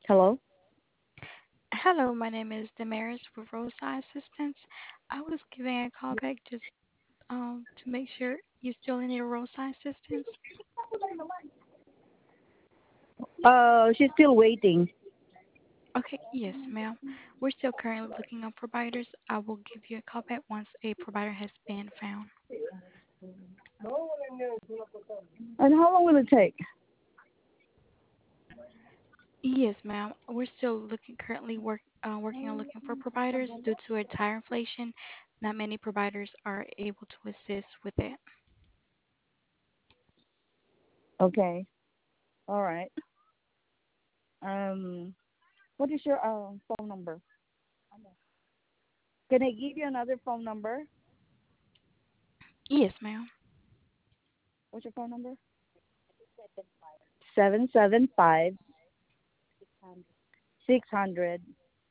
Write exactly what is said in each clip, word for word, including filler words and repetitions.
Hello? Hello, my name is Damaris with Roadside Assistance. I was giving a call back just um to make sure you still need roadside assistance. Uh, she's still waiting. Okay, yes, ma'am. We're still currently looking up providers. I will give you a call back once a provider has been found. And how long will it take? Yes, ma'am. We're still looking currently work uh, working on looking for providers due to a tire inflation. Not many providers are able to assist with it. Okay. All right. Um, what is your uh, phone number? Can I give you another phone number? Yes, ma'am. What's your phone number? Seven seven five six hundred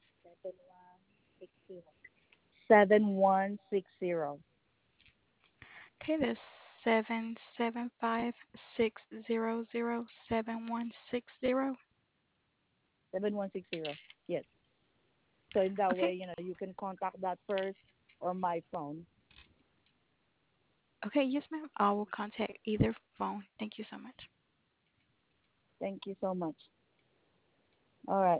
seven one six zero. Okay, that's seven seven five six zero zero seven one six zero. Seven one six zero. Yes. So in that way, Okay, you know, you can contact that first or my phone. okay, yes, ma'am. I will contact either phone. Thank you so much. Thank you so much. All right.